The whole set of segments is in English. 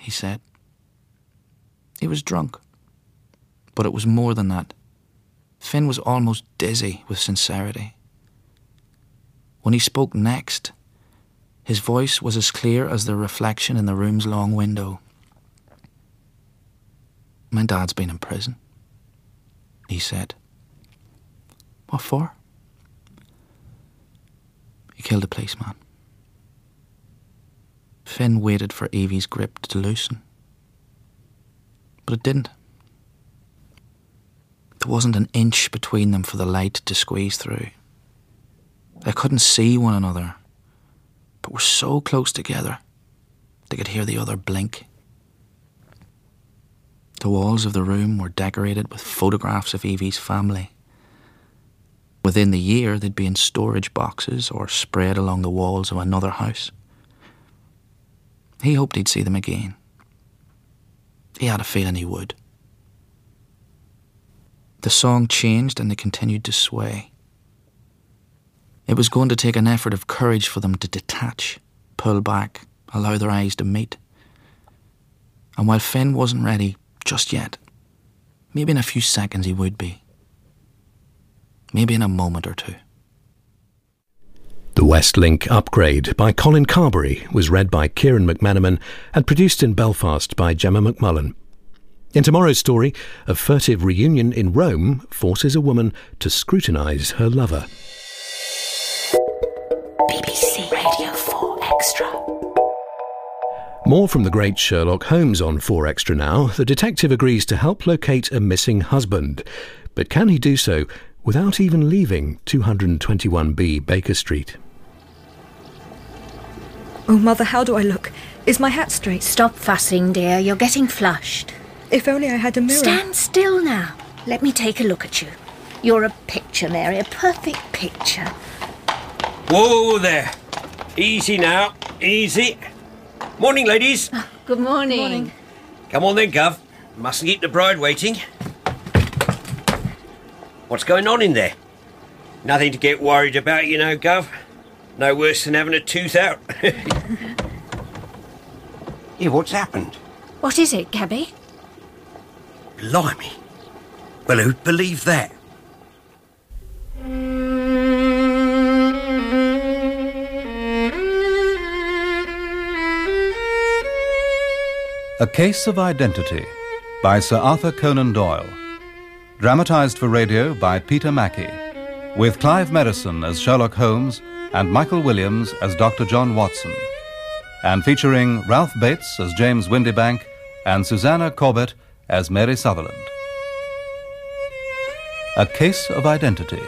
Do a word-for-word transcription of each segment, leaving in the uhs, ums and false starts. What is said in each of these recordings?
he said. He was drunk. But it was more than that. Finn was almost dizzy with sincerity. When he spoke next, his voice was as clear as the reflection in the room's long window. My dad's been in prison, he said. What for? He killed a policeman. Finn waited for Evie's grip to loosen. But it didn't. There wasn't an inch between them for the light to squeeze through. They couldn't see one another, but were so close together they could hear the other blink. The walls of the room were decorated with photographs of Evie's family. Within the year, they'd be in storage boxes or spread along the walls of another house. He hoped he'd see them again. He had a feeling he would. The song changed and they continued to sway. It was going to take an effort of courage for them to detach, pull back, allow their eyes to meet. And while Finn wasn't ready just yet, maybe in a few seconds he would be. Maybe in a moment or two. The Westlink Upgrade by Colin Carberry was read by Kieran McManaman and produced in Belfast by Gemma McMullen. In tomorrow's story, a furtive reunion in Rome forces a woman to scrutinise her lover. B B C Radio four Extra. More from the great Sherlock Holmes on four Extra now. The detective agrees to help locate a missing husband. But can he do so without even leaving two twenty-one B Baker Street? Oh, Mother, how do I look? Is my hat straight? Stop fussing, dear. You're getting flushed. If only I had a mirror. Stand still now. Let me take a look at you. You're a picture, Mary, a perfect picture. Whoa there. Easy now. Easy. Morning, ladies. Oh, good morning. Morning. Come on then, Gov. Mustn't keep the bride waiting. What's going on in there? Nothing to get worried about, you know, Gov. No worse than having a tooth out. Yeah, what's happened? What is it, Gabby? Blimey. Well, who'd believe that? A Case of Identity by Sir Arthur Conan Doyle. Dramatised for radio by Peter Mackie, with Clive Merrison as Sherlock Holmes and Michael Williams as Doctor John Watson, and featuring Ralph Bates as James Windybank and Susanna Corbett as Mary Sutherland. A Case of Identity.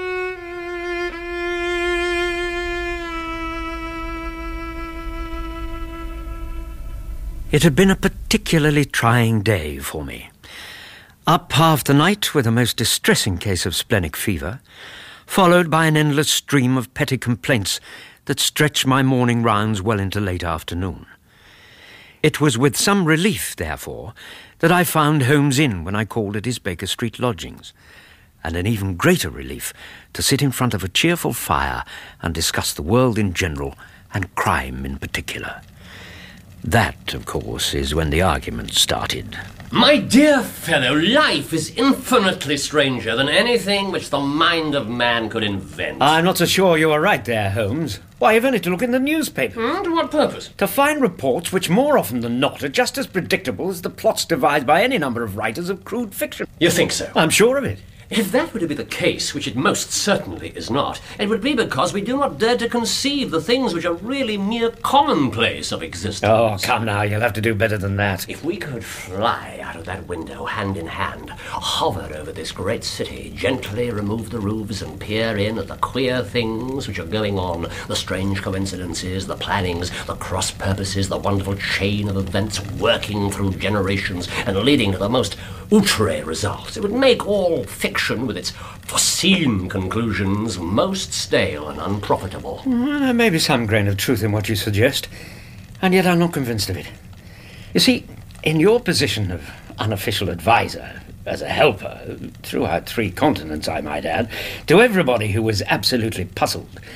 It had been a particularly trying day for me. Up half the night with a most distressing case of splenic fever, followed by an endless stream of petty complaints that stretched my morning rounds well into late afternoon. It was with some relief, therefore, that I found Holmes in when I called at his Baker Street lodgings, and an even greater relief to sit in front of a cheerful fire and discuss the world in general and crime in particular. That, of course, is when the argument started. My dear fellow, life is infinitely stranger than anything which the mind of man could invent. I'm not so sure you are right there, Holmes. Why, you've only to look in the newspaper. Hmm? To what purpose? To find reports which, more often than not, are just as predictable as the plots devised by any number of writers of crude fiction. You think so? I'm sure of it. If that were to be the case, which it most certainly is not, it would be because we do not dare to conceive the things which are really mere commonplace of existence. Oh, come now, you'll have to do better than that. If we could fly out of that window, hand in hand, hover over this great city, gently remove the roofs and peer in at the queer things which are going on, the strange coincidences, the plannings, the cross-purposes, the wonderful chain of events working through generations and leading to the most outre results, it would make all fiction with its foreseen conclusions most stale and unprofitable. Well, there may be some grain of truth in what you suggest, and yet I'm not convinced of it. You see, in your position of unofficial advisor, as a helper, throughout three continents, I might add, to everybody who was absolutely puzzled,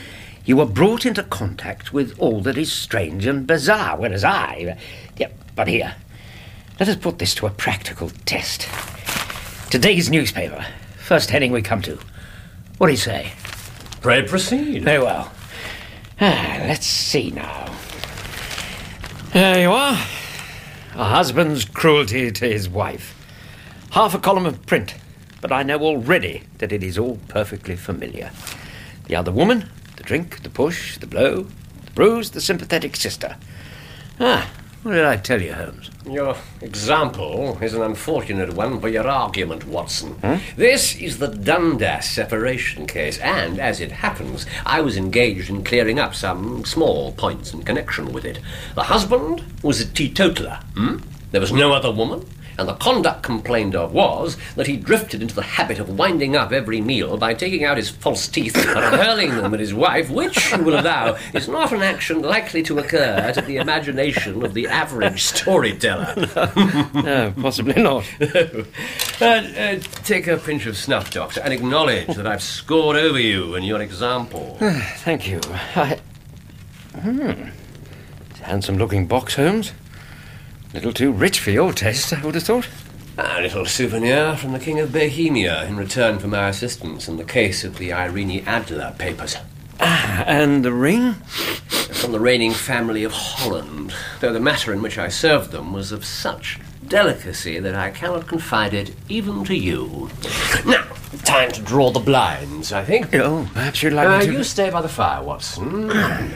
You were brought into contact with all that is strange and bizarre, whereas I... Yeah, but here, let us put this to a practical test. Today's newspaper, first heading we come to. What do you say? Pray proceed. Very well. Ah, let's see now. There you are. A husband's cruelty to his wife. Half a column of print, but I know already that it is all perfectly familiar. The other woman, the drink, the push, the blow, the bruise, the sympathetic sister. Ah, what did I tell you, Holmes? Your example is an unfortunate one for your argument, Watson. Hmm? This is the Dundas separation case, and, as it happens, I was engaged in clearing up some small points in connection with it. The husband was a teetotaler. Hmm? There was no other woman, and the conduct complained of was that he drifted into the habit of winding up every meal by taking out his false teeth and hurling them at his wife, which, you will allow, is not an action likely to occur to the imagination of the average storyteller. No, possibly not. uh, uh, take a pinch of snuff, Doctor, and acknowledge that I've scored over you in your example. Thank you. I... Hmm. It's a handsome-looking box, Holmes. A little too rich for your taste, I would have thought. A little souvenir from the King of Bohemia in return for my assistance in the case of the Irene Adler papers. Ah, and the ring? From the reigning family of Holland, though the matter in which I served them was of such delicacy that I cannot confide it even to you. Now, time to draw the blinds, I think. Oh, perhaps you'd like uh, me to... You stay by the fire, Watson.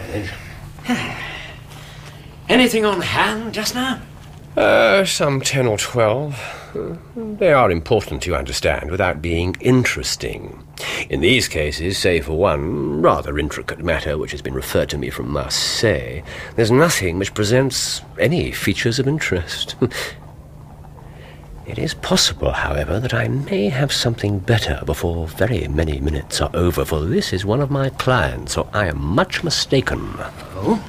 Anything on hand just now? Uh, some ten or twelve. Uh, they are important, you understand, without being interesting. In these cases, say for one rather intricate matter which has been referred to me from Marseille, there's nothing which presents any features of interest. It is possible, however, that I may have something better before very many minutes are over, for this is one of my clients, so I am much mistaken. Oh?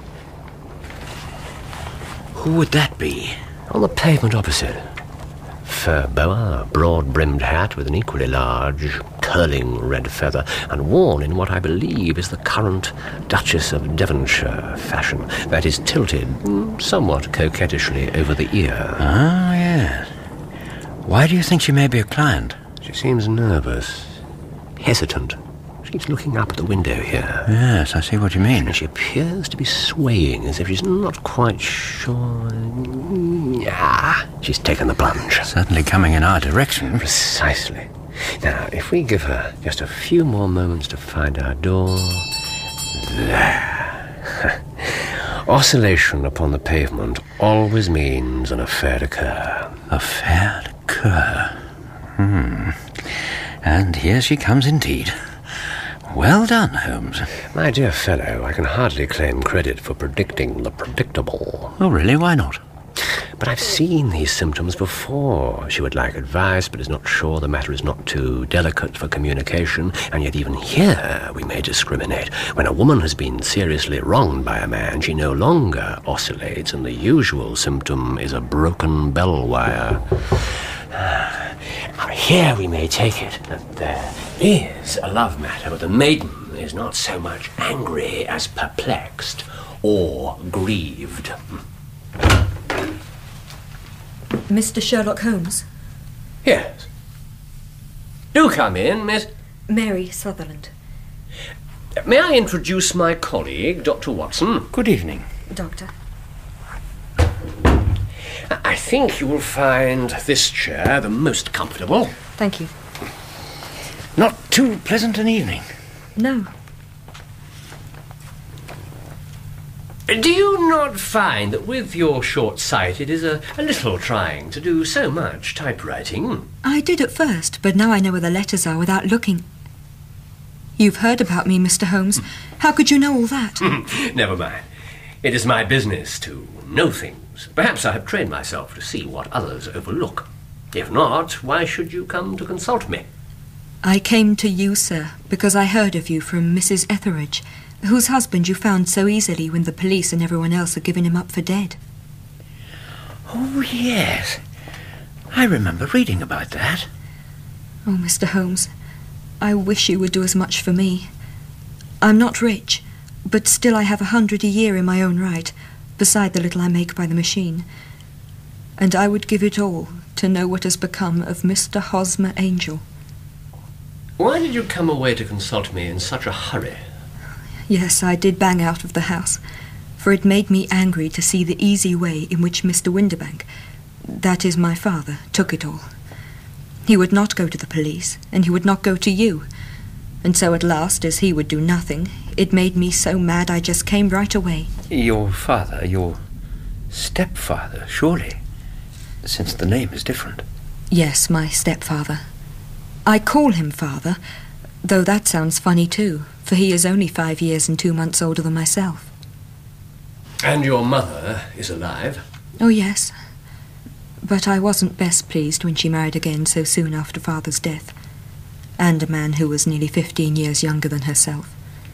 Who would that be? On the pavement opposite. Fur boa, broad-brimmed hat with an equally large, curling red feather, and worn in what I believe is the current Duchess of Devonshire fashion, that is tilted somewhat coquettishly over the ear. Ah, yes. Why do you think she may be a client? She seems nervous, hesitant. She keeps looking up at the window here. Yes, I see what you mean. And she appears to be swaying as if she's not quite sure. Ah, she's taken the plunge. Certainly coming in our direction. Precisely. Now, if we give her just a few more moments to find our door... There. Oscillation upon the pavement always means an affair d'occur. Affair d'occur. Hmm. And here she comes indeed. Well done, Holmes. My dear fellow, I can hardly claim credit for predicting the predictable. Oh, really? Why not? But I've seen these symptoms before. She would like advice, but is not sure the matter is not too delicate for communication. And yet even here we may discriminate. When a woman has been seriously wronged by a man, she no longer oscillates, and the usual symptom is a broken bell wire. Now, here we may take it that there is a love matter, but the maiden is not so much angry as perplexed or grieved. Mister Sherlock Holmes? Yes. Do come in, Miss... Mary Sutherland. May I introduce my colleague, Doctor Watson? Good evening. Doctor. I think you will find this chair the most comfortable. Thank you. Not too pleasant an evening. No. Do you not find that with your short sight it is a, a little trying to do so much typewriting? I did at first, but now I know where the letters are without looking. You've heard about me, Mister Holmes. How could you know all that? Never mind. It is my business to know things. Perhaps I have trained myself to see what others overlook. If not, why should you come to consult me? I came to you, sir, because I heard of you from Missus Etheridge, whose husband you found so easily when the police and everyone else had given him up for dead. Oh, yes. I remember reading about that. Oh, Mister Holmes, I wish you would do as much for me. I'm not rich, But still I have a hundred a year in my own right, beside the little I make by the machine. And I would give it all to know what has become of Mister Hosmer Angel. Why did you come away to consult me in such a hurry? Yes, I did bang out of the house, for it made me angry to see the easy way in which Mister Windibank, that is my father, took it all. He would not go to the police, and he would not go to you. And so at last, as he would do nothing, it made me so mad I just came right away. Your father, your stepfather, surely, since the name is different. Yes, my stepfather. I call him father, though that sounds funny too, for he is only five years and two months older than myself. And your mother is alive? Oh, yes. But I wasn't best pleased when she married again so soon after father's death, and a man who was nearly fifteen years younger than herself.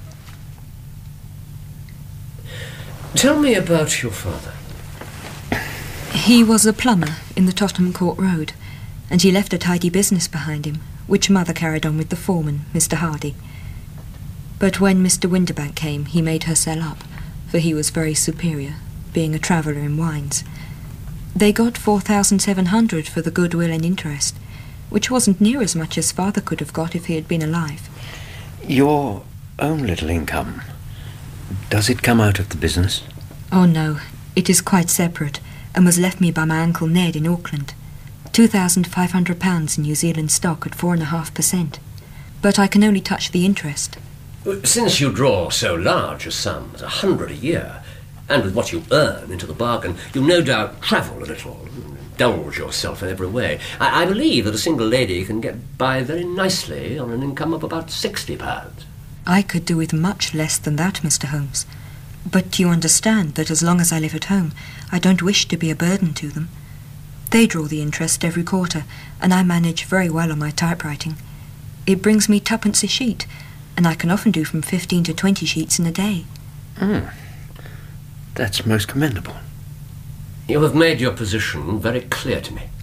Tell me about your father. He was a plumber in the Tottenham Court Road, and he left a tidy business behind him, which mother carried on with the foreman, Mister Hardy. But when Mister Windibank came, he made her sell up, for he was very superior, being a traveller in wines. They got four thousand seven hundred for the goodwill and interest, which wasn't near as much as father could have got if he had been alive. Your own little income, does it come out of the business? Oh, no, it is quite separate, and was left me by my Uncle Ned in Auckland. Two thousand five hundred pounds in New Zealand stock at four and a half per cent. But I can only touch the interest. Since you draw so large a sum as a hundred a year, and with what you earn into the bargain, you no doubt travel a little, indulge yourself in every way. I, I believe that a single lady can get by very nicely on an income of about sixty pounds. I could do with much less than that, Mister Holmes. But you understand that as long as I live at home, I don't wish to be a burden to them. They draw the interest every quarter, and I manage very well on my typewriting. It brings me twopence a sheet, and I can often do from fifteen to twenty sheets in a day. Hmm. That's most commendable. You have made your position very clear to me.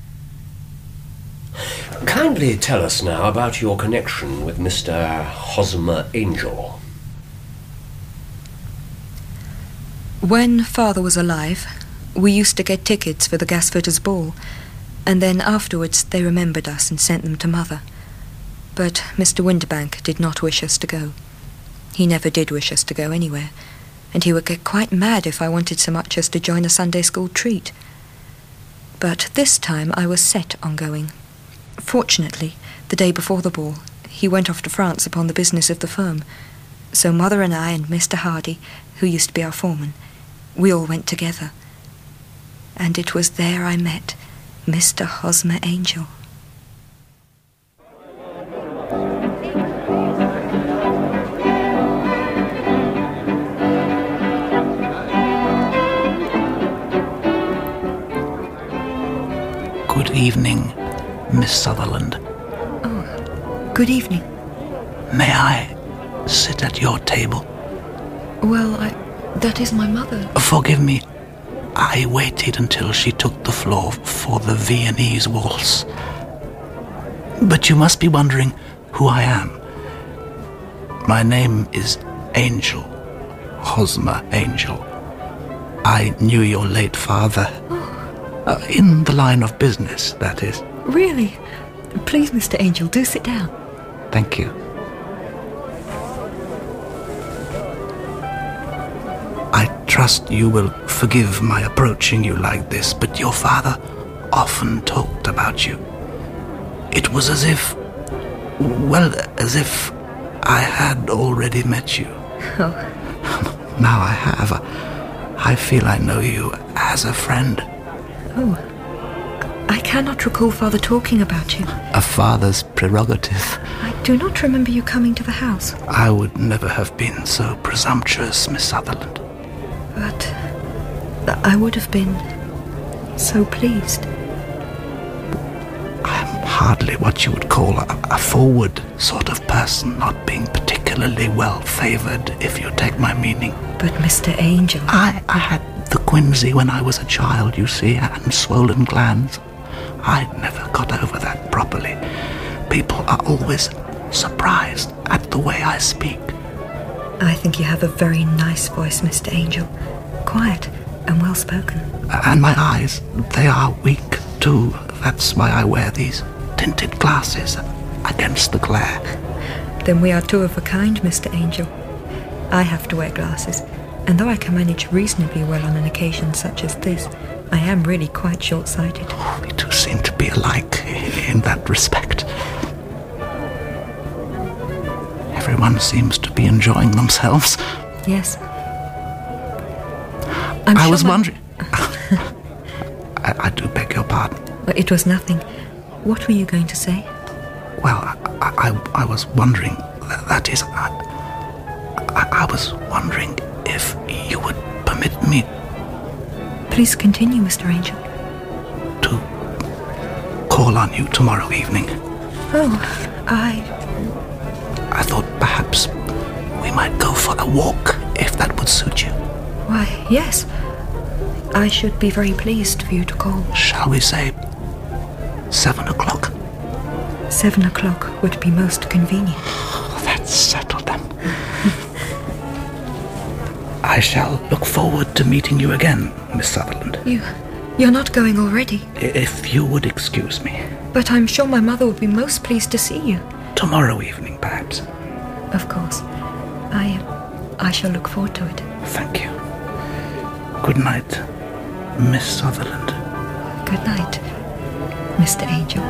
Kindly tell us now about your connection with Mister Hosmer Angel. When father was alive, we used to get tickets for the Gasfitters' ball, and then afterwards they remembered us and sent them to mother. But Mister Windibank did not wish us to go. He never did wish us to go anywhere, and he would get quite mad if I wanted so much as to join a Sunday school treat. But this time I was set on going. Fortunately, the day before the ball, he went off to France upon the business of the firm, so mother and I and Mister Hardy, who used to be our foreman, we all went together. And it was there I met Mister Hosmer Angel. Good evening, Miss Sutherland. Oh, good evening. May I sit at your table? Well, I... that is my mother. Forgive me. I waited until she took the floor for the Viennese waltz. But you must be wondering who I am. My name is Angel. Hosmer Angel. I knew your late father. Oh. Uh, in the line of business, that is. Really? Please, Mister Angel, do sit down. Thank you. I trust you will forgive my approaching you like this, but your father often talked about you. It was as if, well, as if I had already met you. Oh. Now I have. I feel I know you as a friend. Oh. I cannot recall father talking about you. A father's prerogative. I do not remember you coming to the house. I would never have been so presumptuous, Miss Sutherland. But I would have been so pleased. I am hardly what you would call a, a forward sort of person, not being particularly well-favoured, if you take my meaning. But Mister Angel... I, I had the quinsy when I was a child, you see, and swollen glands. I never got over that properly. People are always surprised at the way I speak. I think you have a very nice voice, Mister Angel. Quiet and well-spoken. And my eyes, they are weak, too. That's why I wear these tinted glasses against the glare. Then we are two of a kind, Mister Angel. I have to wear glasses, and though I can manage reasonably well on an occasion such as this, I am really quite short-sighted. Oh, we two seem to be alike in that respect. Everyone seems to be enjoying themselves. Yes. I'm I sure was my... wondering... I, I do beg your pardon. Well, it was nothing. What were you going to say? Well, I, I, I was wondering... That is, I, I, I was wondering if you would permit me... Please continue, Mister Angel. ...to call on you tomorrow evening. Oh, I... I thought perhaps we might go for a walk, if that would suit you. Why, yes. I should be very pleased for you to call. Shall we say seven o'clock? Seven o'clock would be most convenient. Oh, that's settled then. I shall look forward to meeting you again, Miss Sutherland. You... you're not going already? If you would excuse me. But I'm sure my mother would be most pleased to see you. Tomorrow evening, perhaps. Of course. I... I shall look forward to it. Thank you. Good night, Miss Sutherland. Good night, Mister Angel.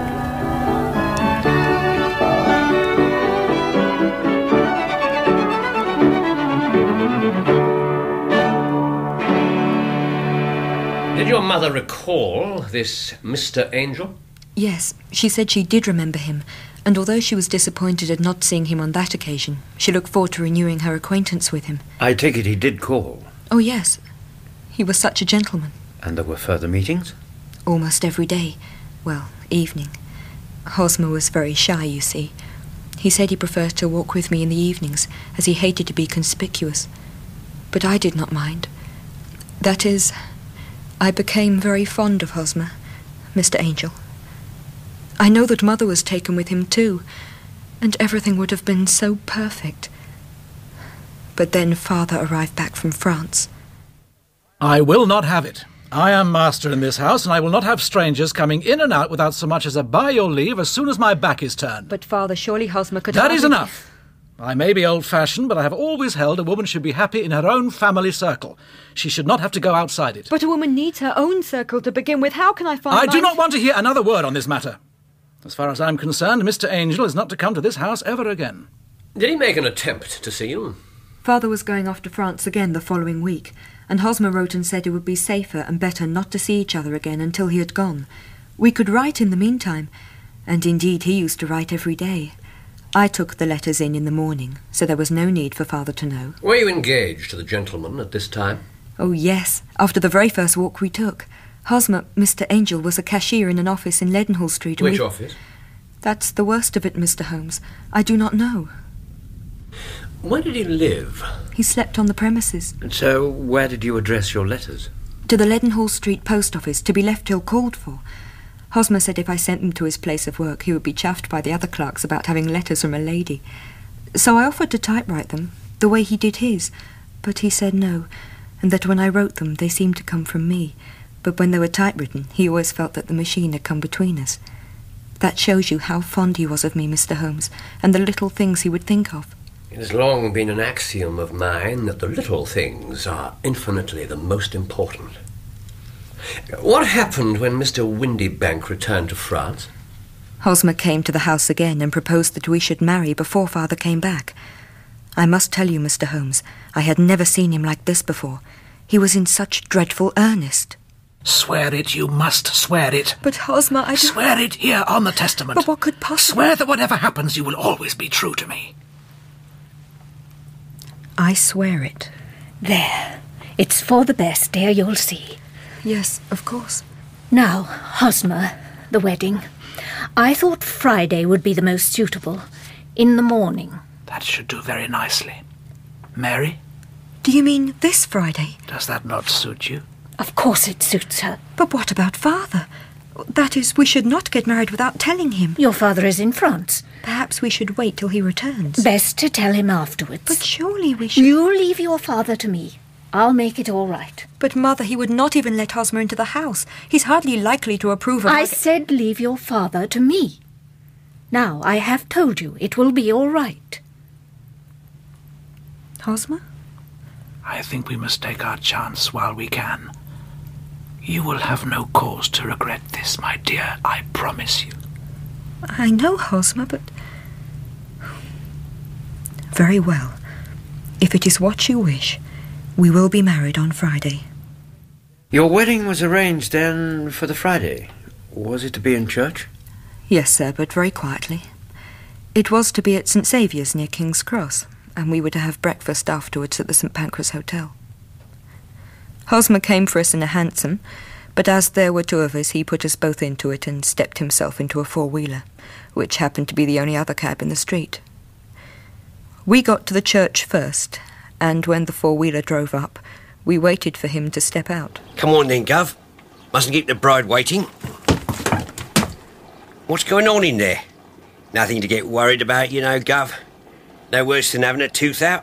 Did your mother recall this Mister Angel? Yes, she said she did remember him, and although she was disappointed at not seeing him on that occasion, she looked forward to renewing her acquaintance with him. I take it he did call? Oh, yes. He was such a gentleman. And there were further meetings? Almost every day. Well, evening. Hosmer was very shy, you see. He said he preferred to walk with me in the evenings, as he hated to be conspicuous. But I did not mind. That is, I became very fond of Hosmer, Mister Angel. I know that Mother was taken with him too, and everything would have been so perfect. But then Father arrived back from France. I will not have it. I am master in this house, and I will not have strangers coming in and out without so much as a by your leave as soon as my back is turned. But, Father, surely Hosmer could... That is enough. I may be old-fashioned, but I have always held a woman should be happy in her own family circle. She should not have to go outside it. But a woman needs her own circle to begin with. How can I find I my... do not want to hear another word on this matter. As far as I'm concerned, Mister Angel is not to come to this house ever again. Did he make an attempt to see you? Father was going off to France again the following week, and Hosmer wrote and said it would be safer and better not to see each other again until he had gone. We could write in the meantime, and indeed he used to write every day. I took the letters in in the morning, so there was no need for Father to know. Were you engaged to the gentleman at this time? Oh, yes, after the very first walk we took. Hosmer, Mister Angel, was a cashier in an office in Leadenhall Street. Which we... office? That's the worst of it, Mister Holmes. I do not know. Where did he live? He slept on the premises. And so, where did you address your letters? To the Leadenhall Street post office, to be left till called for. Hosmer said if I sent them to his place of work, he would be chaffed by the other clerks about having letters from a lady. So I offered to typewrite them, the way he did his, but he said no, and that when I wrote them, they seemed to come from me. But when they were typewritten, he always felt that the machine had come between us. That shows you how fond he was of me, Mister Holmes, and the little things he would think of. It has long been an axiom of mine that the little things are infinitely the most important. What happened when Mister Windybank returned to France? Hosmer came to the house again and proposed that we should marry before Father came back. I must tell you, Mister Holmes, I had never seen him like this before. He was in such dreadful earnest. Swear it, you must swear it. But Hosmer, I... Do... Swear it here on the testament. But what could possibly... Swear that whatever happens, you will always be true to me. I swear it. There. It's for the best, dear, you'll see. Yes, of course. Now, Hosmer, the wedding. I thought Friday would be the most suitable. In the morning. That should do very nicely. Mary? Do you mean this Friday? Does that not suit you? Of course it suits her. But what about Father? That is, we should not get married without telling him. Your father is in France. Perhaps we should wait till he returns. Best to tell him afterwards. But surely we should... You leave your father to me. I'll make it all right. But, Mother, he would not even let Hosmer into the house. He's hardly likely to approve of... I said leave your father to me. Now, I have told you it will be all right. Hosmer? I think we must take our chance while we can. You will have no cause to regret this, my dear, I promise you. I know, Hosmer, but... Very well. If it is what you wish, we will be married on Friday. Your wedding was arranged, then, for the Friday. Was it to be in church? Yes, sir, but very quietly. It was to be at St Saviour's near King's Cross, and we were to have breakfast afterwards at the St Pancras Hotel. Hosmer came for us in a hansom, but as there were two of us, he put us both into it and stepped himself into a four-wheeler, which happened to be the only other cab in the street. We got to the church first, and when the four-wheeler drove up, we waited for him to step out. Come on then, Gov. Mustn't keep the bride waiting. What's going on in there? Nothing to get worried about, you know, Gov. No worse than having a tooth out.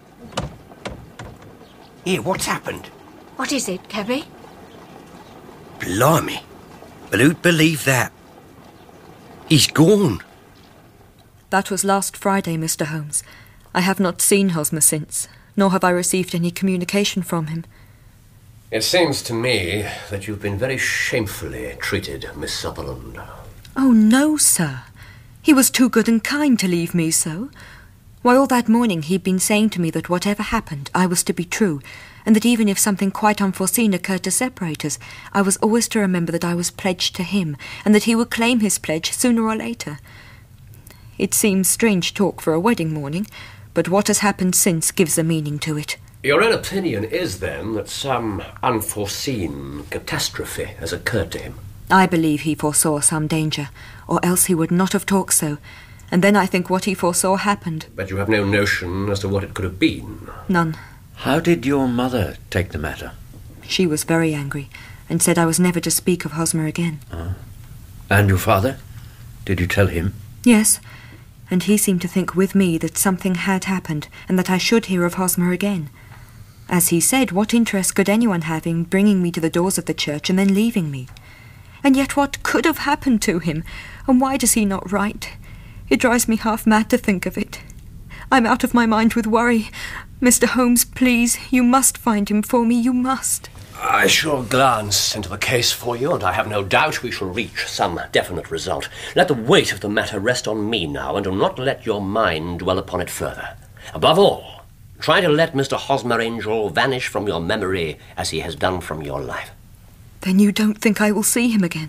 Here, what's happened? What is it, Cabby? Blimey. Well, who'd believe that? He's gone. That was last Friday, Mister Holmes. I have not seen Hosmer since, nor have I received any communication from him. It seems to me that you've been very shamefully treated, Miss Sutherland. Oh, no, sir. He was too good and kind to leave me so. Why, all that morning he'd been saying to me that whatever happened, I was to be true, and that even if something quite unforeseen occurred to separate us, I was always to remember that I was pledged to him, and that he would claim his pledge sooner or later. It seems strange talk for a wedding morning, but what has happened since gives a meaning to it. Your own opinion is, then, that some unforeseen catastrophe has occurred to him? I believe he foresaw some danger, or else he would not have talked so, and then I think what he foresaw happened. But you have no notion as to what it could have been? None. How did your mother take the matter? She was very angry, and said I was never to speak of Hosmer again. Uh, and your father? Did you tell him? Yes, and he seemed to think with me that something had happened, and that I should hear of Hosmer again. As he said, what interest could anyone have in bringing me to the doors of the church and then leaving me? And yet what could have happened to him? And why does he not write? It drives me half mad to think of it. I'm out of my mind with worry. Mister Holmes, please, you must find him for me, you must. I shall glance into the case for you, and I have no doubt we shall reach some definite result. Let the weight of the matter rest on me now, and do not let your mind dwell upon it further. Above all, try to let Mister Hosmer Angel vanish from your memory as he has done from your life. Then you don't think I will see him again?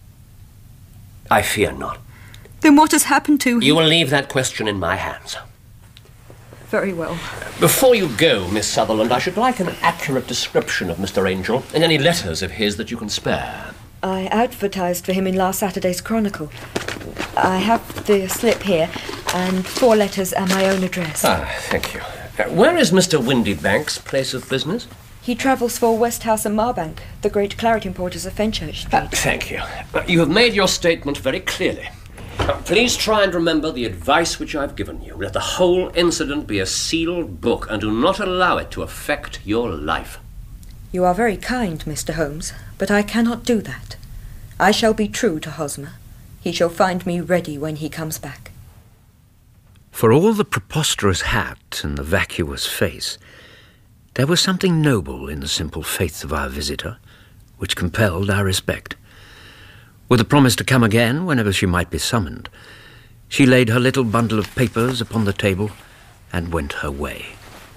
I fear not. Then what has happened to him? You will leave that question in my hands. Very well. Before you go, Miss Sutherland, I should like an accurate description of Mister Angel and any letters of his that you can spare. I advertised for him in last Saturday's Chronicle. I have the slip here, and four letters and my own address. Ah, thank you. Uh, where is Mister Windybank's place of business? He travels for Westhouse and Marbank, the great claret importers of Fenchurch Street. Uh, thank you. Uh, you have made your statement very clearly. Uh, please try and remember the advice which I've given you. Let the whole incident be a sealed book, and do not allow it to affect your life. You are very kind, Mister Holmes, but I cannot do that. I shall be true to Hosmer. He shall find me ready when he comes back. For all the preposterous hat and the vacuous face, there was something noble in the simple faith of our visitor, which compelled our respect. With a promise to come again whenever she might be summoned, she laid her little bundle of papers upon the table and went her way.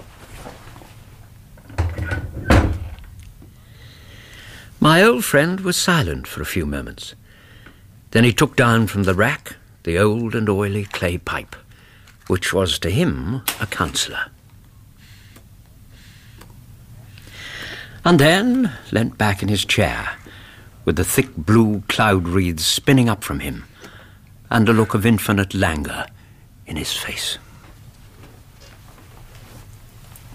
My old friend was silent for a few moments. Then he took down from the rack the old and oily clay pipe, which was to him a counsellor. And then leant back in his chair, with the thick blue cloud wreaths spinning up from him, and a look of infinite languor in his face.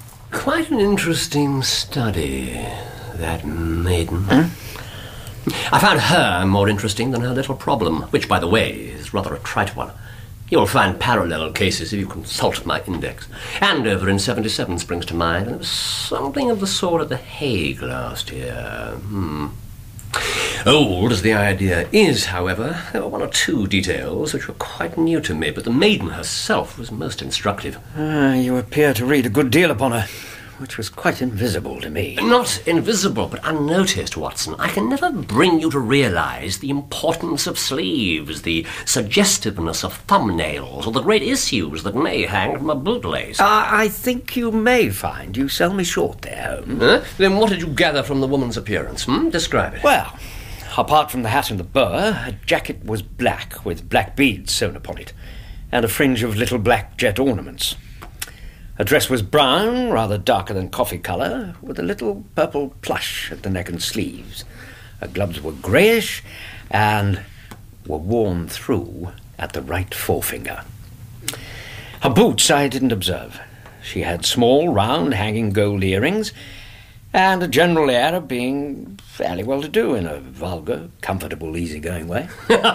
Quite an interesting study, that maiden. Hmm? I found her more interesting than her little problem, which, by the way, is rather a trite one. You'll find parallel cases if you consult my index. Andover in seventy-seven springs to mind, and it was something of the sort at The Hague last year. Hmm. Old as the idea is, however, there were one or two details which were quite new to me, but the maiden herself was most instructive. Ah, you appear to read a good deal upon her, which was quite invisible to me. Not invisible, but unnoticed, Watson. I can never bring you to realise the importance of sleeves, the suggestiveness of thumbnails, or the great issues that may hang from a bootlace. Uh, I think you may find you sell me short there, Holmes. Huh? Then what did you gather from the woman's appearance? Hmm? Describe it. Well, apart from the hat and the boa, her jacket was black, with black beads sewn upon it, and a fringe of little black jet ornaments. Her dress was brown, rather darker than coffee colour, with a little purple plush at the neck and sleeves. Her gloves were greyish and were worn through at the right forefinger. Her boots I didn't observe. She had small, round, hanging gold earrings, and a general air of being fairly well-to-do in a vulgar, comfortable, easy-going way.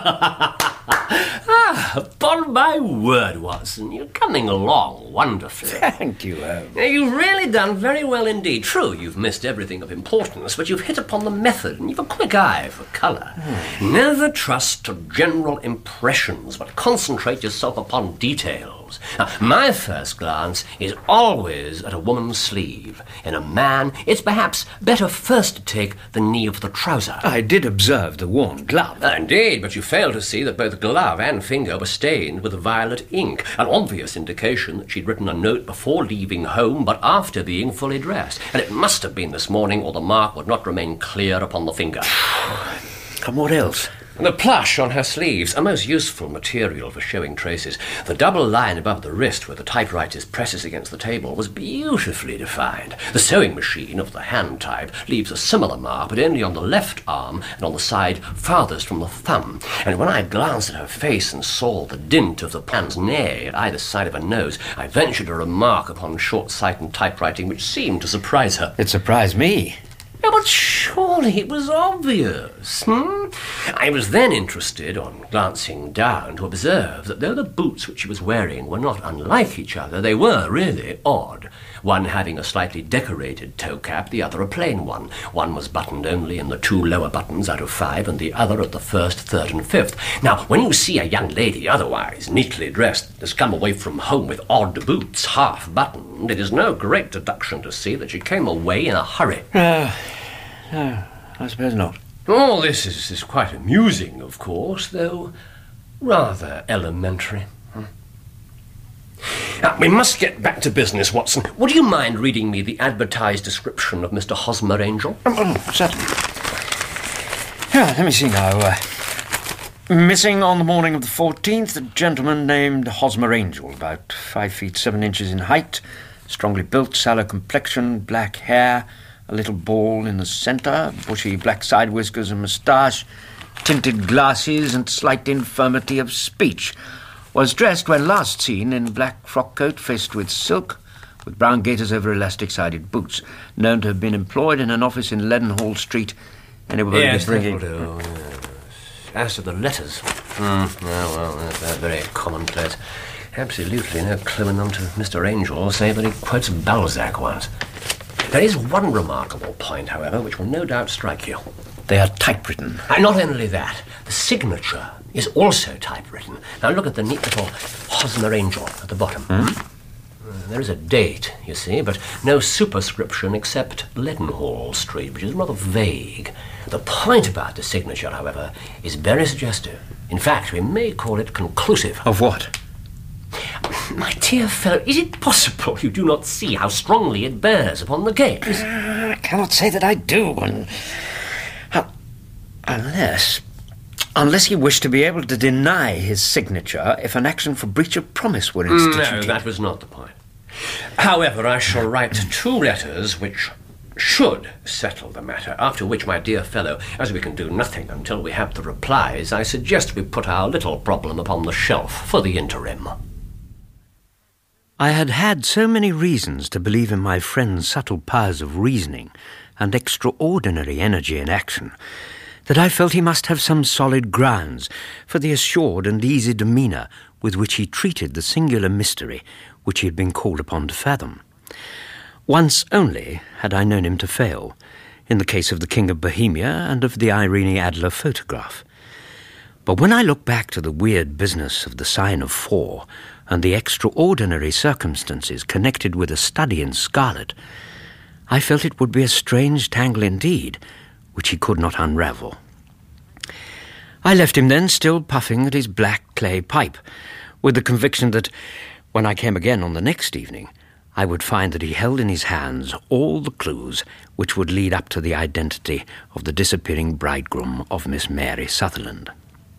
Ah, upon my word, Watson, you're coming along wonderfully. Thank you, Holmes. You've really done very well indeed. True, you've missed everything of importance, but you've hit upon the method, and you've a quick eye for colour. Hmm. Never trust to general impressions, but concentrate yourself upon details. Now, my first glance is always at a woman's sleeve. In a man, it's perhaps better first to take the knee of the trouser. I did observe the worn glove. Uh, indeed, but you failed to see that both glove and finger were stained with violet ink, an obvious indication that she'd written a note before leaving home, but after being fully dressed. And it must have been this morning, or the mark would not remain clear upon the finger. And what else? The plush on her sleeves, a most useful material for showing traces. The double line above the wrist where the typewriter presses against the table was beautifully defined. The sewing machine of the hand type leaves a similar mark, but only on the left arm and on the side farthest from the thumb. And when I glanced at her face and saw the dint of the pince-nez at either side of her nose, I ventured a remark upon short-sighted typewriting which seemed to surprise her. It surprised me. Yeah, but surely it was obvious, hmm? I was then interested, on glancing down, to observe that though the boots which she was wearing were not unlike each other, they were really odd. One having a slightly decorated toe cap, the other a plain one. One was buttoned only in the two lower buttons out of five, and the other at the first, third, and fifth. Now, when you see a young lady otherwise neatly dressed has come away from home with odd boots, half buttoned, it is no great deduction to see that she came away in a hurry. Uh, no, I suppose not. All this is, is quite amusing, of course, though rather elementary. Now, we must get back to business, Watson. Would you mind reading me the advertised description of Mister Hosmer Angel? Oh, oh, certainly. Yeah, let me see now. Uh, missing on the morning of the fourteenth, a gentleman named Hosmer Angel, about five feet seven inches in height, strongly built, sallow complexion, black hair, a little ball in the centre, bushy black side whiskers and moustache, tinted glasses and slight infirmity of speech. Was dressed when last seen in black frock coat faced with silk, with brown gaiters over elastic-sided boots, known to have been employed in an office in Leadenhall Street. Anybody yes, bringing... that will do. Yes. As to the letters, mm, oh, well, that's uh, very commonplace. Absolutely no clue in them to Mister Angel, save that he quotes Balzac once. There is one remarkable point, however, which will no doubt strike you. They are typewritten. And not only that, the signature is also typewritten. Now look at the neat little Hosmer Angel at the bottom. Hmm? Uh, there is a date, you see, but no superscription except Leadenhall Street, which is rather vague. The point about the signature, however, is very suggestive. In fact, we may call it conclusive. Of what? My dear fellow, is it possible you do not see how strongly it bears upon the case? Uh, I cannot say that I do, and... How... Unless... Unless he wished to be able to deny his signature if an action for breach of promise were instituted. No, that was not the point. However, I shall write two letters which should settle the matter, after which, my dear fellow, as we can do nothing until we have the replies, I suggest we put our little problem upon the shelf for the interim. I had had so many reasons to believe in my friend's subtle powers of reasoning and extraordinary energy in action that I felt he must have some solid grounds for the assured and easy demeanour with which he treated the singular mystery which he had been called upon to fathom. Once only had I known him to fail, in the case of the King of Bohemia and of the Irene Adler photograph. But when I look back to the weird business of the sign of four and the extraordinary circumstances connected with a study in scarlet, I felt it would be a strange tangle indeed, which he could not unravel. I left him then still puffing at his black clay pipe, with the conviction that, when I came again on the next evening, I would find that he held in his hands all the clues which would lead up to the identity of the disappearing bridegroom of Miss Mary Sutherland.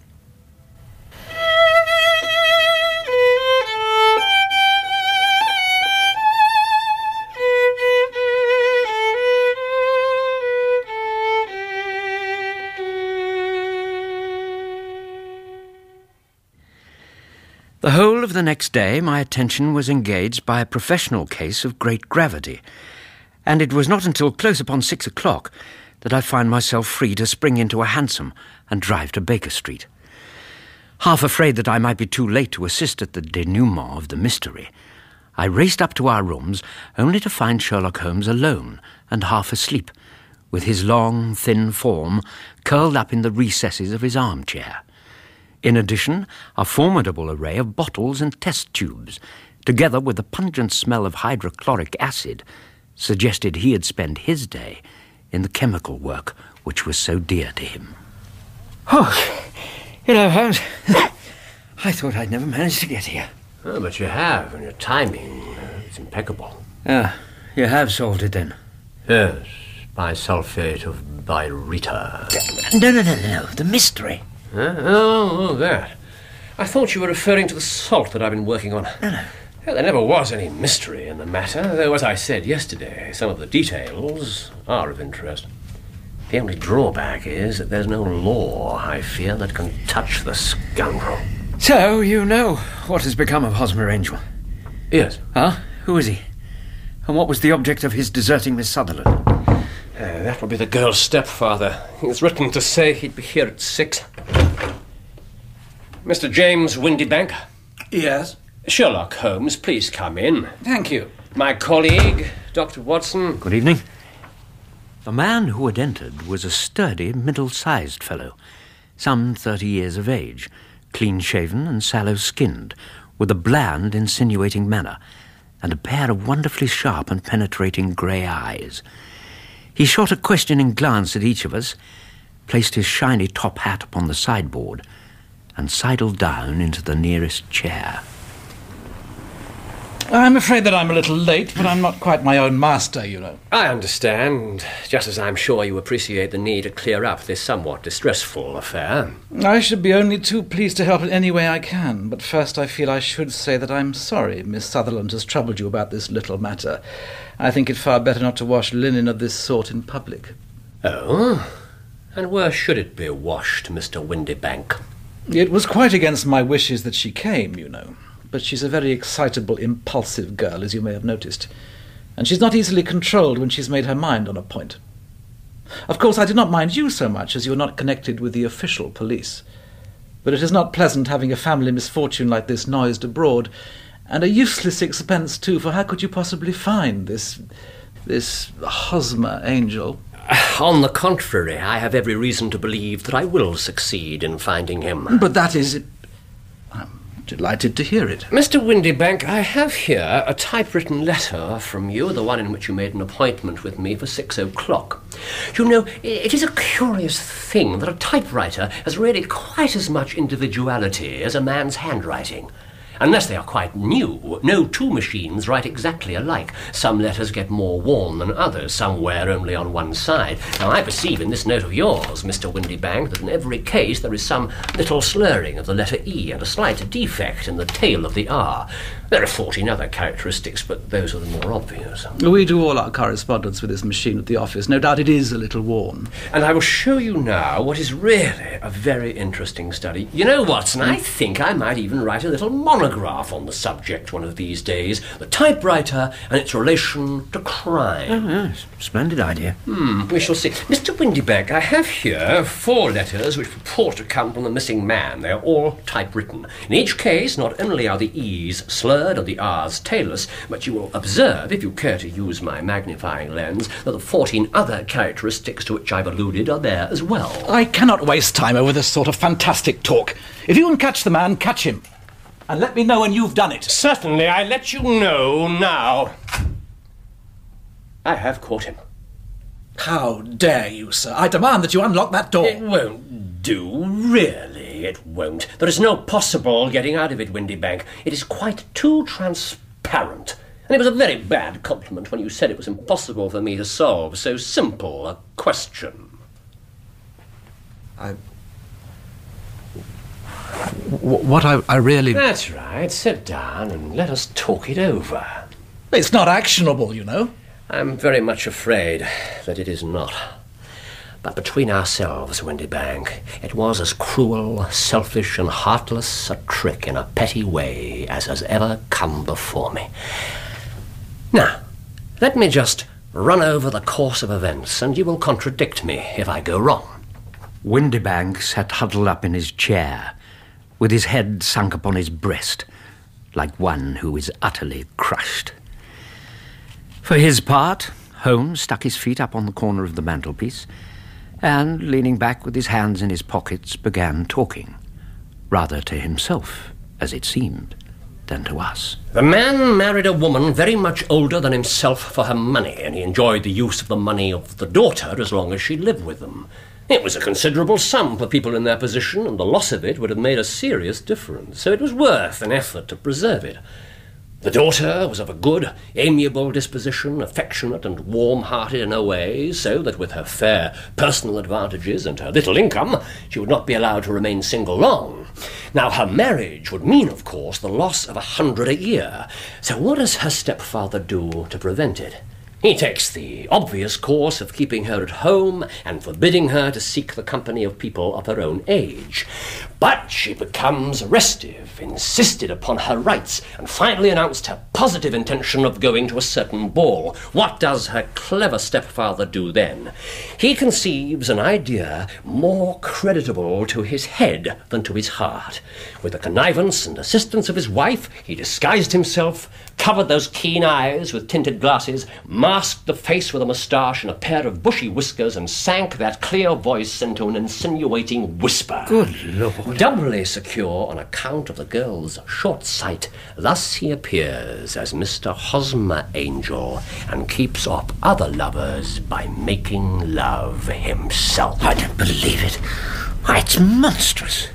The whole of the next day my attention was engaged by a professional case of great gravity, and it was not until close upon six o'clock that I found myself free to spring into a hansom and drive to Baker Street. Half afraid that I might be too late to assist at the denouement of the mystery, I raced up to our rooms only to find Sherlock Holmes alone and half asleep, with his long, thin form curled up in the recesses of his armchair. In addition, a formidable array of bottles and test tubes, together with the pungent smell of hydrochloric acid, suggested he had spent his day in the chemical work which was so dear to him. Oh, you know, Holmes, I thought I'd never manage to get here. Oh, but you have, and your timing is impeccable. Ah, you have solved it then? Yes, bisulfate of birita. No, no, no, no, no, the mystery. Huh? Oh, oh, that. I thought you were referring to the salt that I've been working on. No, no. Well, there never was any mystery in the matter, though, as I said yesterday, some of the details are of interest. The only drawback is that there's no law, I fear, that can touch the scoundrel. So, you know what has become of Hosmer Angel? Yes. Huh? Who is he? And what was the object of his deserting Miss Sutherland? Uh, that would be the girl's stepfather. He was written to say he'd be here at six. Mister James Windybank. Yes? Sherlock Holmes, please come in. Thank you. My colleague, Doctor Watson. Good evening. The man who had entered was a sturdy, middle-sized fellow, some thirty years of age, clean-shaven and sallow-skinned, with a bland, insinuating manner, and a pair of wonderfully sharp and penetrating grey eyes. He shot a questioning glance at each of us, placed his shiny top hat upon the sideboard, and sidled down into the nearest chair. I'm afraid that I'm a little late, but I'm not quite my own master, you know. I understand, just as I'm sure you appreciate the need to clear up this somewhat distressful affair. I should be only too pleased to help in any way I can, but first I feel I should say that I'm sorry Miss Sutherland has troubled you about this little matter. I think it far better not to wash linen of this sort in public. Oh? And where should it be washed, Mister Windybank? It was quite against my wishes that she came, you know. But she's a very excitable, impulsive girl, as you may have noticed, and she's not easily controlled when she's made her mind on a point. Of course, I do not mind you so much, as you are not connected with the official police, but it is not pleasant having a family misfortune like this noised abroad, and a useless expense, too, for how could you possibly find this... this Hosmer Angel? On the contrary, I have every reason to believe that I will succeed in finding him. But that is... I'm delighted to hear it. Mister Windybank, I have here a typewritten letter from you, the one in which you made an appointment with me for six o'clock. You know, it is a curious thing that a typewriter has really quite as much individuality as a man's handwriting. Unless they are quite new, no two machines write exactly alike. Some letters get more worn than others, some wear only on one side. Now, I perceive in this note of yours, Mister Windybank, that in every case there is some little slurring of the letter E and a slight defect in the tail of the R. There are fourteen other characteristics, but those are the more obvious. We do all our correspondence with this machine at the office. No doubt it is a little worn. And I will show you now what is really a very interesting study. You know, Watson, I think I might even write a little monograph on the subject one of these days. The typewriter and its relation to crime. Oh, yes. Splendid idea. Hmm, we shall see. Mister Windybank, I have here four letters which purport to come from the missing man. They are all typewritten. In each case, not only are the E's slurred and the R's tailless, but you will observe, if you care to use my magnifying lens, that the fourteen other characteristics to which I've alluded are there as well. I cannot waste time over this sort of fantastic talk. If you can catch the man, catch him. And let me know when you've done it. Certainly, I let you know now. I have caught him. How dare you, sir? I demand that you unlock that door. It won't do, really. It won't. There is no possible getting out of it, Windybank. It is quite too transparent. And it was a very bad compliment when you said it was impossible for me to solve so simple a question. I... What I, I really... That's right. Sit down and let us talk it over. It's not actionable, you know. I'm very much afraid that it is not. But between ourselves, Windybank, it was as cruel, selfish, and heartless a trick in a petty way as has ever come before me. Now, let me just run over the course of events, and you will contradict me if I go wrong. Windybank sat huddled up in his chair, with his head sunk upon his breast, like one who is utterly crushed. For his part, Holmes stuck his feet up on the corner of the mantelpiece, and, leaning back with his hands in his pockets, began talking, rather to himself, as it seemed, than to us. The man married a woman very much older than himself for her money, and he enjoyed the use of the money of the daughter as long as she lived with them. It was a considerable sum for people in their position, and the loss of it would have made a serious difference, so it was worth an effort to preserve it. The daughter was of a good, amiable disposition, affectionate and warm-hearted in her ways, so that with her fair personal advantages and her little income, she would not be allowed to remain single long. Now, her marriage would mean, of course, the loss of a hundred a year. So what does her stepfather do to prevent it? He takes the obvious course of keeping her at home and forbidding her to seek the company of people of her own age. But she becomes restive, insisted upon her rights, and finally announced her positive intention of going to a certain ball. What does her clever stepfather do then? He conceives an idea more creditable to his head than to his heart. With the connivance and assistance of his wife, he disguised himself, covered those keen eyes with tinted glasses, masked the face with a moustache and a pair of bushy whiskers, and sank that clear voice into an insinuating whisper. Good Lord. Doubly secure on account of the girl's short sight, thus he appears as Mister Hosmer Angel and keeps off other lovers by making love himself. I don't believe it. Why, it's monstrous.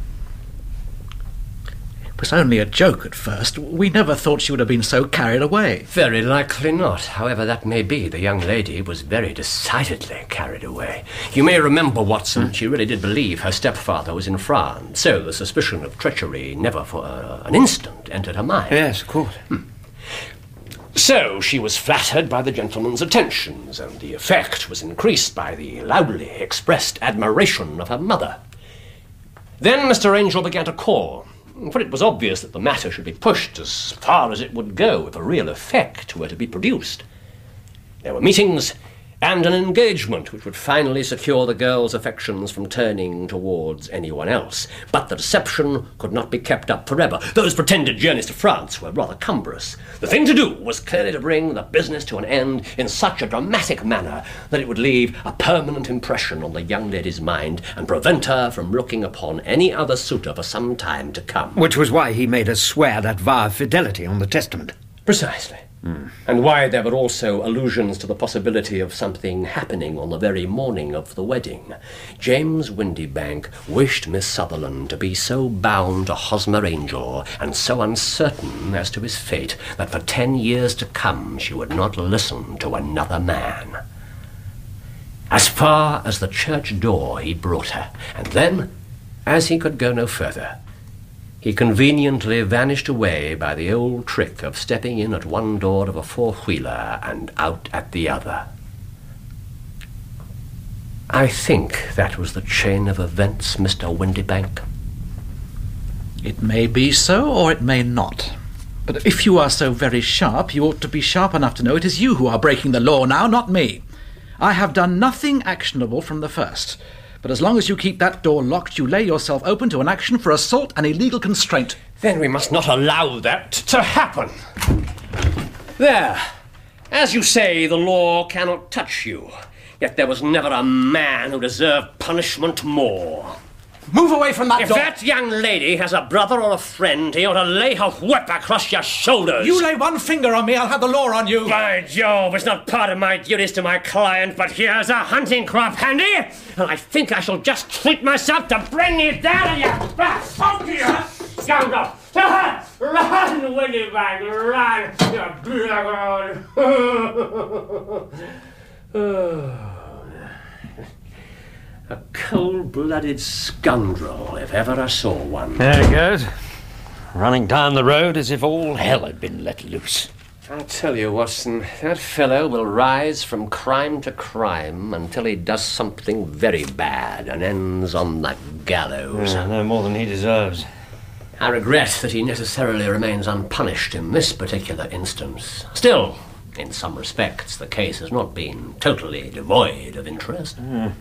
It was only a joke at first. We never thought she would have been so carried away. Very likely not. However that may be, the young lady was very decidedly carried away. You may remember, Watson, mm. she really did believe her stepfather was in France, so the suspicion of treachery never for uh, an instant entered her mind. Yes, of course. Hmm. So she was flattered by the gentleman's attentions, and the effect was increased by the loudly expressed admiration of her mother. Then Mister Angel began to call, for it was obvious that the matter should be pushed as far as it would go if a real effect were to be produced. There were meetings and an engagement which would finally secure the girl's affections from turning towards anyone else. But the deception could not be kept up forever. Those pretended journeys to France were rather cumbrous. The thing to do was clearly to bring the business to an end in such a dramatic manner that it would leave a permanent impression on the young lady's mind and prevent her from looking upon any other suitor for some time to come. Which was why he made us swear that vow of fidelity on the testament. Precisely. Mm. And why there were also allusions to the possibility of something happening on the very morning of the wedding. James Windybank wished Miss Sutherland to be so bound to Hosmer Angel and so uncertain as to his fate that for ten years to come she would not listen to another man. As far as the church door he brought her, and then, as he could go no further, he conveniently vanished away by the old trick of stepping in at one door of a four-wheeler and out at the other. I think that was the chain of events, Mister Windybank. It may be so, or it may not. But if you are so very sharp, you ought to be sharp enough to know it is you who are breaking the law now, not me. I have done nothing actionable from the first. But as long as you keep that door locked, you lay yourself open to an action for assault and illegal constraint. Then we must not allow that to happen. There. As you say, the law cannot touch you. Yet there was never a man who deserved punishment more. Move away from that if door! If that young lady has a brother or a friend, he ought to lay her whip across your shoulders. You lay one finger on me, I'll have the law on you. By Jove, it's not part of my duties to my client, but here's a hunting crop handy, and I think I shall just treat myself to bring you down, you funky scoundrel! Run, Windybank, run, you blackguard! A cold-blooded scoundrel, if ever I saw one. There he goes, running down the road as if all hell had been let loose. I tell you, Watson, that fellow will rise from crime to crime until he does something very bad and ends on the gallows. Yeah, no more than he deserves. I regret that he necessarily remains unpunished in this particular instance. Still, in some respects, the case has not been totally devoid of interest. Mm.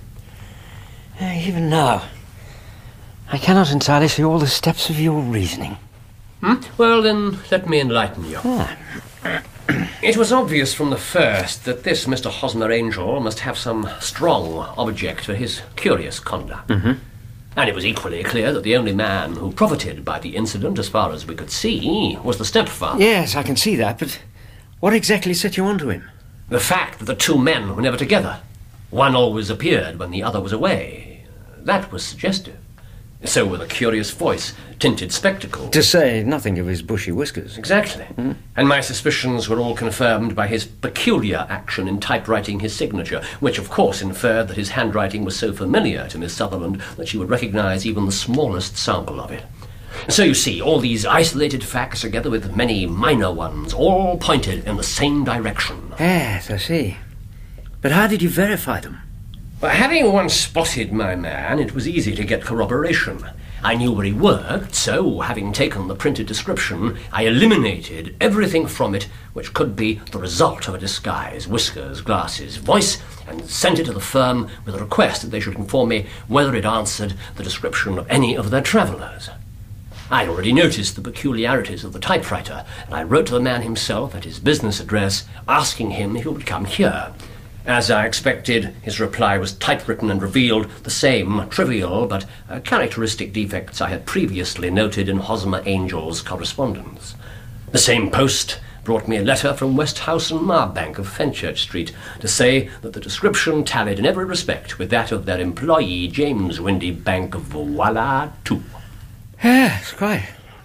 Even now, I cannot entirely see all the steps of your reasoning. Hmm? Well, then, let me enlighten you. Ah. It was obvious from the first that this Mister Hosmer Angel must have some strong object for his curious conduct. Mm-hmm. And it was equally clear that the only man who profited by the incident, as far as we could see, was the stepfather. Yes, I can see that, but what exactly set you onto him? The fact that the two men were never together. One always appeared when the other was away. That was suggestive. So were the curious voice, tinted spectacles. To say nothing of his bushy whiskers. Exactly. Mm. And my suspicions were all confirmed by his peculiar action in typewriting his signature, which of course inferred that his handwriting was so familiar to Miss Sutherland that she would recognise even the smallest sample of it. So you see, all these isolated facts, together with many minor ones, all pointed in the same direction. Yes, I see. But how did you verify them? Well, having once spotted my man, it was easy to get corroboration. I knew where he worked, so, having taken the printed description, I eliminated everything from it which could be the result of a disguise, whiskers, glasses, voice, and sent it to the firm with a request that they should inform me whether it answered the description of any of their travellers. I'd already noticed the peculiarities of the typewriter, and I wrote to the man himself at his business address, asking him if he would come here. As I expected, his reply was typewritten and revealed the same trivial but uh, characteristic defects I had previously noted in Hosmer Angel's correspondence. The same post brought me a letter from Westhouse and Marbank of Fenchurch Street to say that the description tallied in every respect with that of their employee, James Windybank. Voila, tout. Yes, quite.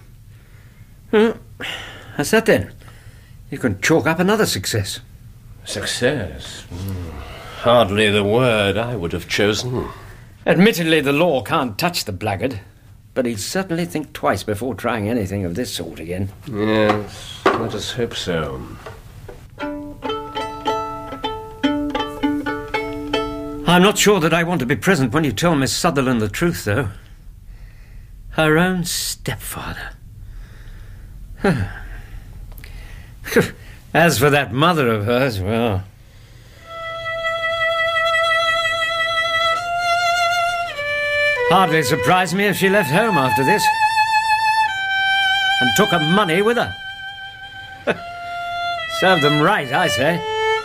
Well, that's that then. You can chalk up another success. Success? Mm, hardly the word I would have chosen. Admittedly, the law can't touch the blackguard, but he'd certainly think twice before trying anything of this sort again. Yes, let us hope so. I'm not sure that I want to be present when you tell Miss Sutherland the truth, though. Her own stepfather. As for that mother of hers, well... Hardly surprised me if she left home after this. And took her money with her. Served them right, I say.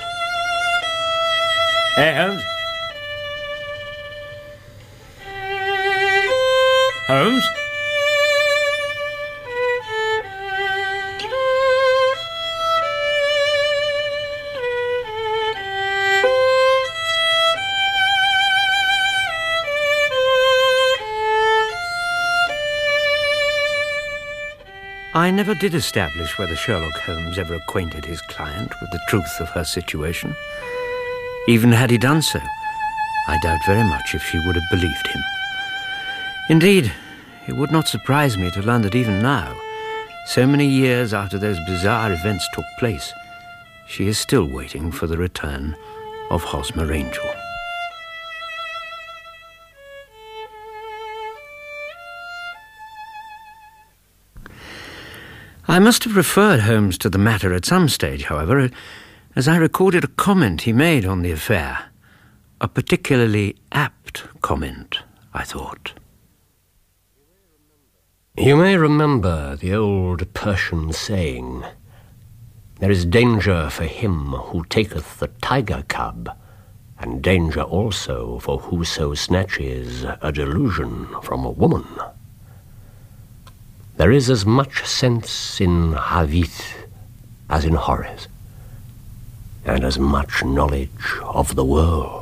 Hey, Holmes? Holmes? I never did establish whether Sherlock Holmes ever acquainted his client with the truth of her situation. Even had he done so, I doubt very much if she would have believed him. Indeed, it would not surprise me to learn that even now, so many years after those bizarre events took place, she is still waiting for the return of Hosmer Angel. I must have referred Holmes to the matter at some stage, however, as I recorded a comment he made on the affair. A particularly apt comment, I thought. You may remember the old Persian saying, "There is danger for him who taketh the tiger cub, and danger also for whoso snatches a delusion from a woman." There is as much sense in Hadith as in Horace, and as much knowledge of the world.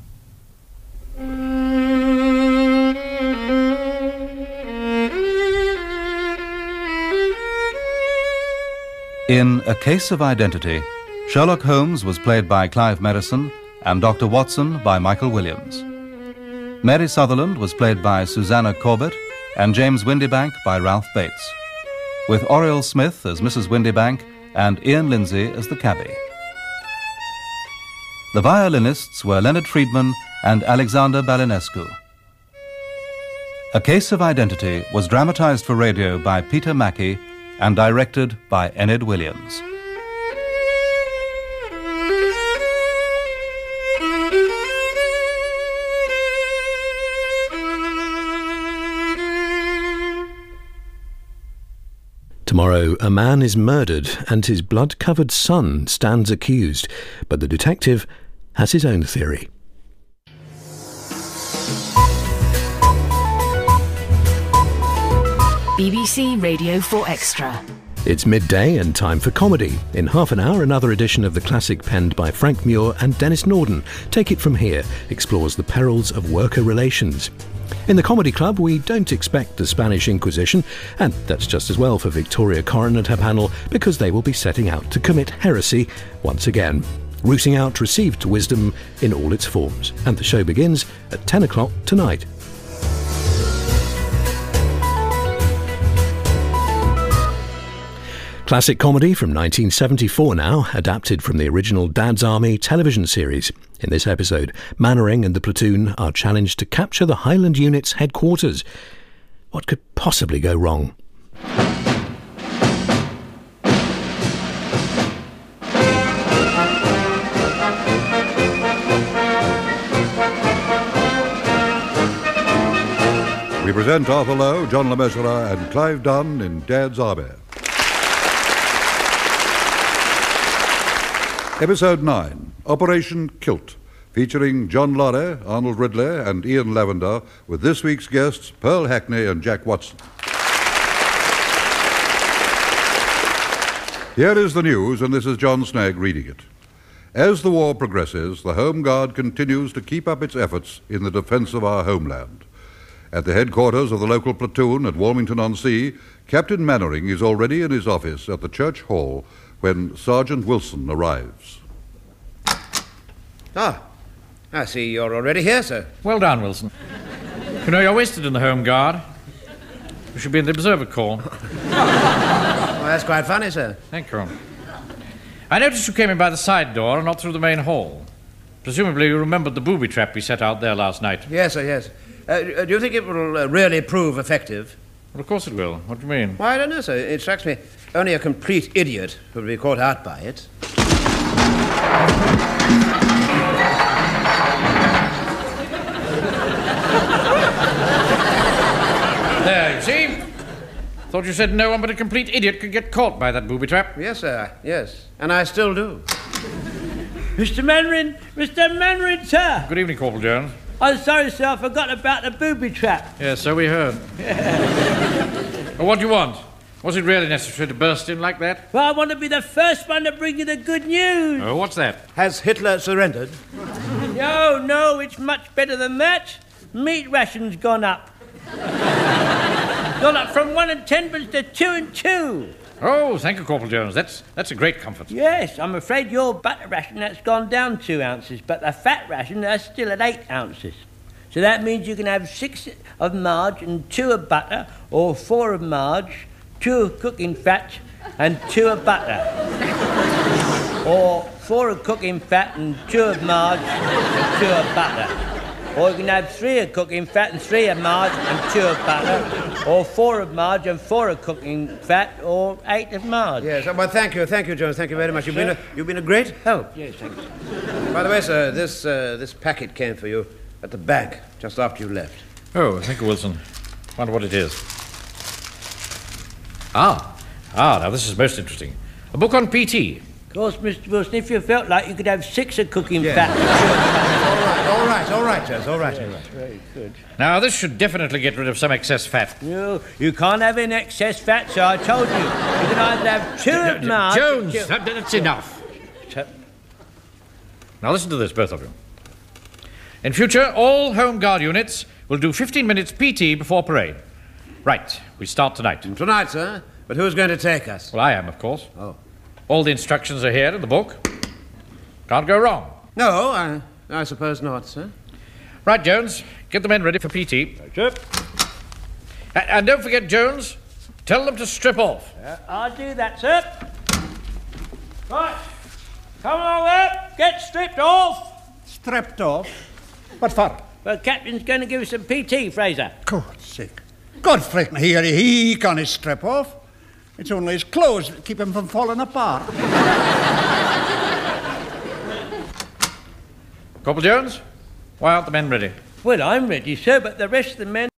In A Case of Identity, Sherlock Holmes was played by Clive Merrison and Doctor Watson by Michael Williams. Mary Sutherland was played by Susanna Corbett and James Windybank by Ralph Bates, with Oriel Smith as Missus Windybank and Ian Lindsay as the cabbie. The violinists were Leonard Friedman and Alexander Balinescu. A Case of Identity was dramatized for radio by Peter Mackie and directed by Enid Williams. Tomorrow, a man is murdered and his blood-covered son stands accused, but the detective has his own theory. B B C Radio four Extra. It's midday and time for comedy. In half an hour, another edition of the classic penned by Frank Muir and Dennis Norden, Take It From Here, explores the perils of worker relations. In the Comedy Club, we don't expect the Spanish Inquisition, and that's just as well for Victoria Corrin and her panel, because they will be setting out to commit heresy once again, rooting out received wisdom in all its forms. And the show begins at ten o'clock tonight. Classic comedy from nineteen seventy-four now, adapted from the original Dad's Army television series. In this episode, Mannering and the platoon are challenged to capture the Highland Unit's headquarters. What could possibly go wrong? We present Arthur Lowe, John Le Mesurier and Clive Dunn in Dad's Army. Episode nine, Operation Kilt, featuring John Lorry, Arnold Ridley and Ian Lavender, with this week's guests Pearl Hackney and Jack Watson. Here is the news, and this is John Snagg reading it. As the war progresses, the Home Guard continues to keep up its efforts in the defence of our homeland. At the headquarters of the local platoon at Walmington-on-Sea, Captain Mannering is already in his office at the Church Hall when Sergeant Wilson arrives. Ah, I see you're already here, sir. Well done, Wilson. You know, you're wasted in the Home Guard. You should be in the Observer Corps. Well, that's quite funny, sir. Thank you. I noticed you came in by the side door and not through the main hall. Presumably you remembered the booby trap we set out there last night. Yes, sir, yes. Uh, do you think it will uh, really prove effective? Well, of course it will. What do you mean? Well, I don't know, sir. It strikes me only a complete idiot would be caught out by it. There, you see? Thought you said no one but a complete idiot could get caught by that booby trap. Yes, sir, yes. And I still do. Mister Mannering, Mister Mannering, sir. Good evening, Corporal Jones. I'm sorry, sir, I forgot about the booby trap. Yes, so we heard. Well, what do you want? Was it really necessary to burst in like that? Well, I want to be the first one to bring you the good news. Oh, what's that? Has Hitler surrendered? No, no, it's much better than that. Meat ration's gone up. Gone up from one and tenpence to two and two. Oh, thank you, Corporal Jones. That's that's a great comfort. Yes, I'm afraid your butter ration, that's gone down two ounces, but the fat ration, that's still at eight ounces. So that means you can have six of marge and two of butter, or four of marge, two of cooking fat, and two of butter. Or four of cooking fat and two of marge and two of butter. Or you can have three of cooking fat and three of marge and two of butter. Or four of marge and four of cooking fat, or eight of marge. Yes, well, thank you, thank you, Jones, thank you very much. You've been a, you've been a great help. Yes, thank you. By the way, sir, this, uh, this packet came for you at the bank just after you left. Oh, thank you, Wilson. Wonder what it is. Ah, ah, now this is most interesting. A book on P T. Of course, Mister Wilson, if you felt like you could have six of cooking Yeah. fat. All right, all right, Jones, all right, all right. Very good. Now, this should definitely get rid of some excess fat. No, you can't have any excess fat, so I told you. You can either have two of marge... Jones, two- that- that's enough. Now listen to this, both of you. In future, all Home Guard units will do fifteen minutes P T before parade. Right, we start tonight. Tonight, sir? But who's going to take us? Well, I am, of course. Oh. All the instructions are here in the book. Can't go wrong. No, I, I suppose not, sir. Right, Jones, get the men ready for P T. Sure. And, and don't forget, Jones, tell them to strip off. Uh, I'll do that, sir. Right. Come along there. Get stripped off. Stripped off? What for? Well, the captain's going to give us some P T, Fraser. God's sake. God frighten here, he can't strip off. It's only his clothes that keep him from falling apart. Corporal Jones, why aren't the men ready? Well, I'm ready, sir, but the rest of the men...